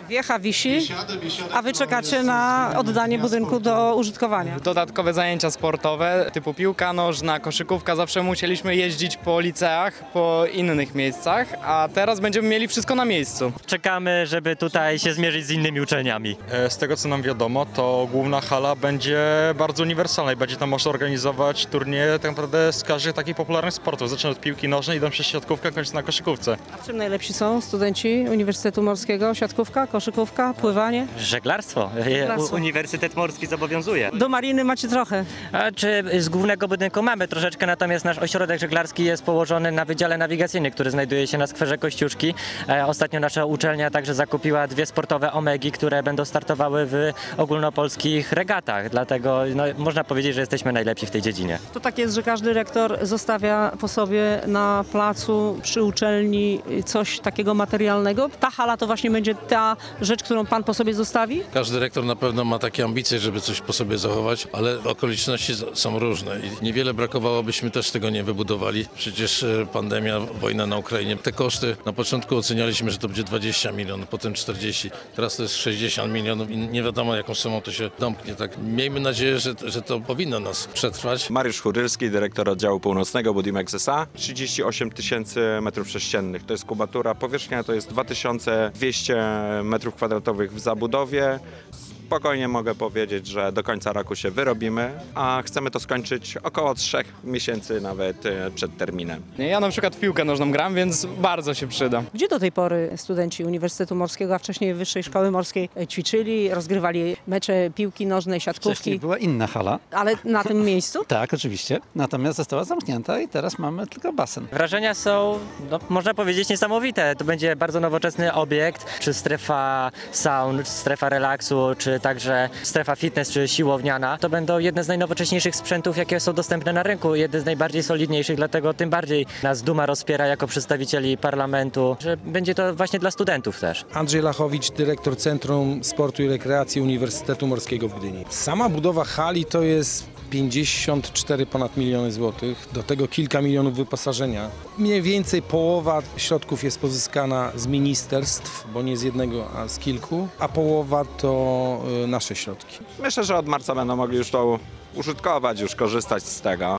Wiecha wisi, a wy czekacie na oddanie budynku do użytkowania. Dodatkowe zajęcia sportowe typu piłka nożna, koszykówka. Zawsze musieliśmy jeździć po liceach, po innych miejscach, a teraz będziemy mieli wszystko na miejscu. Czekamy, żeby tutaj się zmierzyć z innymi uczelniami. Z tego co nam wiadomo, to główna hala będzie bardzo uniwersalna i będzie tam można organizować turnieje tak naprawdę z każdych takich popularnych sportów. Zaczynając od piłki nożnej, idą przez siatkówkę, kończąc na koszykówce. A w czym najlepsi są studenci Uniwersytetu Morskiego? Siatkówka, koszykówka, pływanie? Żeglarstwo. Uniwersytet Morski zobowiązuje. Do mariny macie trochę. A czy z głównego budynku mamy troszeczkę, natomiast nasz ośrodek żeglarski jest położony na Wydziale Nawigacyjnym, który znajduje się na skwerze Kościuszki. Ostatnio nasza uczelnia także zakupiła 2 sportowe omegi, które będą startowały w ogólnopolskich regatach. Dlatego można powiedzieć, że jesteśmy najlepsi w tej dziedzinie. To tak jest, że każdy rektor zostawia po sobie na placu przy uczelni coś takiego materialnego. Ta hala to właśnie będzie ta rzecz, którą pan po sobie zostawi? Każdy rektor na pewno ma takie ambicje, żeby coś po sobie zachować, ale okoliczności są różne i niewiele brakowało, byśmy też tego nie wybudowali. Przecież pandemia, wojna na Ukrainie. Te koszty na początku ocenialiśmy, że to będzie 20 milionów, potem 40, teraz to jest 60 milionów i nie wiadomo jaką sumą to się domknie. Tak, miejmy nadzieję, że to powinno nas przetrwać. Mariusz Churylski, dyrektor oddziału północnego Budimex SA. 38 000 metrów sześciennych to jest kubatura. Powierzchnia to jest 2200 metrów kwadratowych w zabudowie. Spokojnie mogę powiedzieć, że do końca roku się wyrobimy, a chcemy to skończyć około 3 miesięcy nawet przed terminem. Ja na przykład w piłkę nożną gram, więc bardzo się przyda. Gdzie do tej pory studenci Uniwersytetu Morskiego, a wcześniej Wyższej Szkoły Morskiej ćwiczyli, rozgrywali mecze piłki nożnej, Wcześniej siatkówki, była inna hala. ale na tym miejscu? Tak, oczywiście. Natomiast została zamknięta i teraz mamy tylko basen. Wrażenia są, można powiedzieć, niesamowite. To będzie bardzo nowoczesny obiekt, czy strefa saun, strefa relaksu, czy także strefa fitness, czy siłowniana. To będą jedne z najnowocześniejszych sprzętów, jakie są dostępne na rynku, jedne z najbardziej solidniejszych, dlatego tym bardziej nas duma rozpiera jako przedstawicieli parlamentu, że będzie to właśnie dla studentów też. Andrzej Lachowicz, dyrektor Centrum Sportu i Rekreacji Uniwersytetu Morskiego w Gdyni. Sama budowa hali to jest 54 ponad miliony złotych, do tego kilka milionów wyposażenia. Mniej więcej połowa środków jest pozyskana z ministerstw, bo nie z jednego, a z kilku, a połowa to nasze środki. Myślę, że od marca będą mogli już to użytkować, już korzystać z tego.